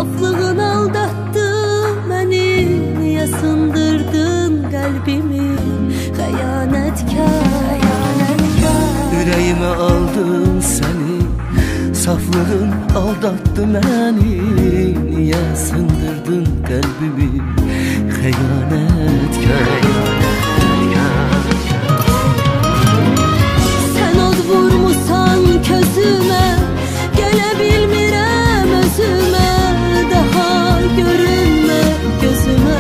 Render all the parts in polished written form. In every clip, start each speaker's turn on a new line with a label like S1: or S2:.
S1: Saflığın aldattı beni, niye sındırdın kalbimi? Xəyanətkar,
S2: Yüreğime aldın seni, saflığın aldattı beni. Niye sındırdın kalbimi? Xəyanətkar.
S1: Sen od vurmusan közüme, gələ bilmirəm özüme. Daha görünme gözüme.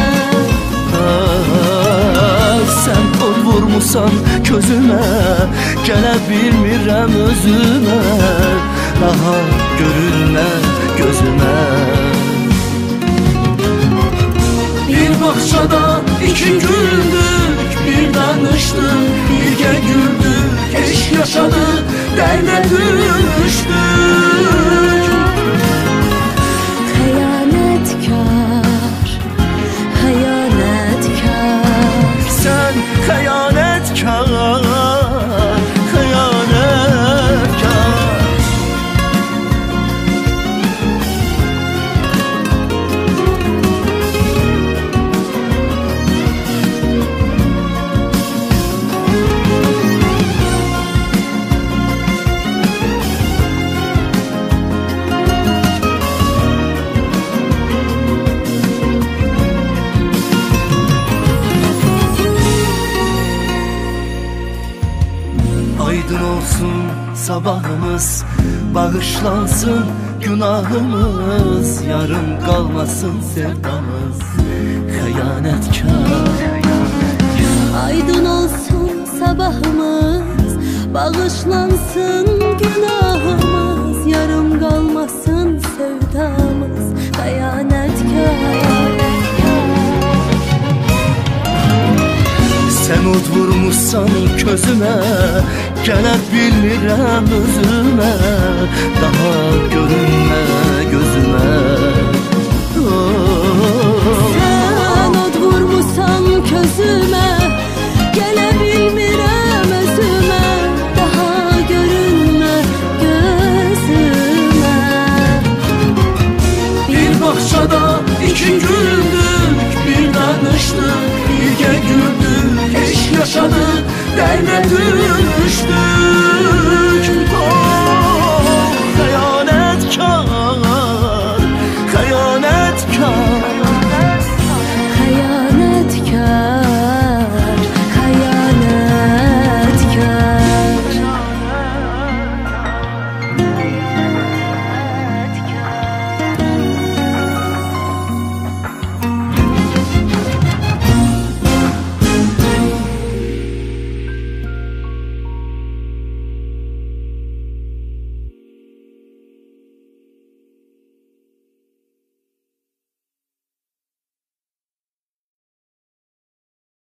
S2: Sen od vurmusan közüme, gələ bilmirəm özüme. Daha görünme gözüme. Bir bağçada iki güldük, bir danıştık, birgə güldük, eşk yaşadık, dərdə düşdük.
S1: Xəyanətkar, xəyanətkar.
S2: Sen xəyanətkar, xəyanətkar. Aydın olsun sabahımız, bağışlansın günahımız, yarım kalmasın sevdamız. Xəyanətkar.
S1: Aydın olsun sabahımız, bağışlansın günahımız, yarım kalmasın sevdamız. Xəyanətkar.
S2: Sen od vurmuşsan közüme, gələ bilmirəm özüme. Daha görünme gözüme.
S1: Sen od vurmusan közüme, gələ bilmirəm özüme. Daha görünme gözüme.
S2: Bir bağçada iki güldük, bir danıştık, birgə güldük, eşk yaşadık, dərdə düşdük.